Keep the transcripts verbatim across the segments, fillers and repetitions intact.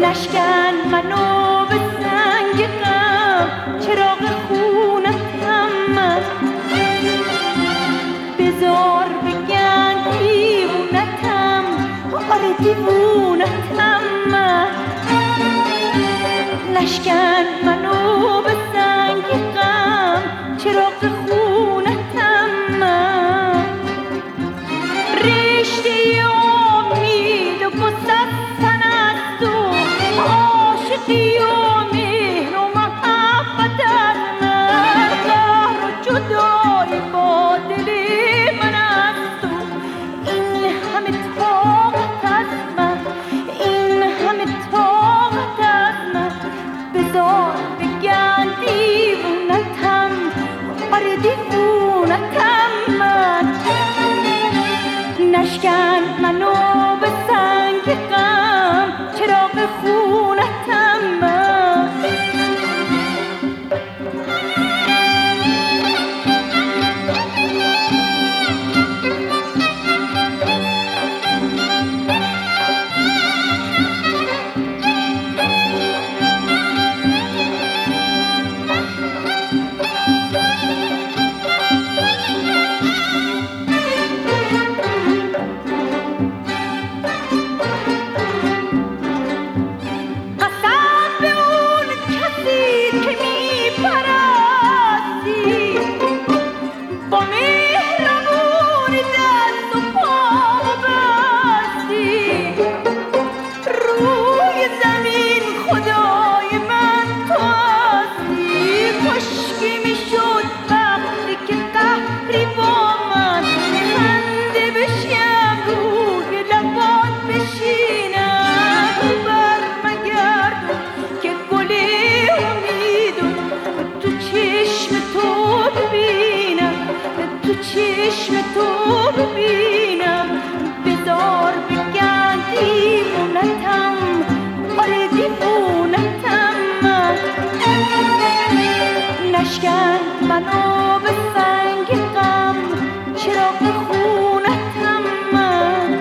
نشکن منو به سنگ غم، چراغ خونتم من. بذار بگن دیوونتم، آره دیوونتم من. نشکن منو به سنگ غم، چراغ خونتم من. رشته امید و گسستن است و عاشقی و مهر و محبت از من. قهر و جدایی با دل من است و این همه طاقت از من، این همه طاقت از من. بذار بگن دیوونتم، آره دیوونتم من. نشکن منو به سنگ غم، چراغ خونتم من. چشم تو ببینم، بذار بگن دیوونتم، آره دیوونتم من. نشکن منو به سنگ غم، چراغ خونتم من.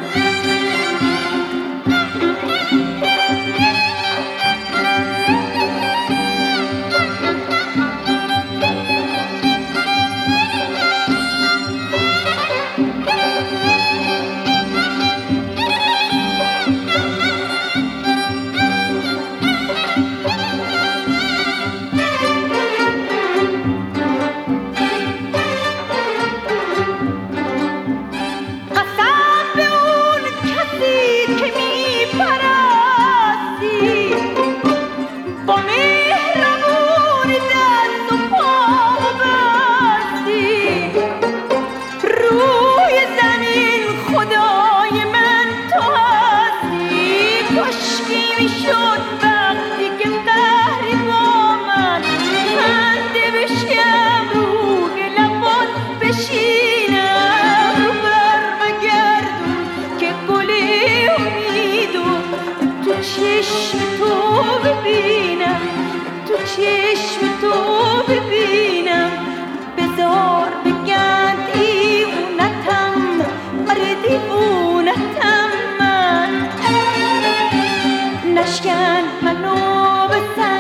چشم تو ببینم، تو چشم تو ببینم. بذار بگن دیوونتم، آره دیوونتم من. نشکن منو به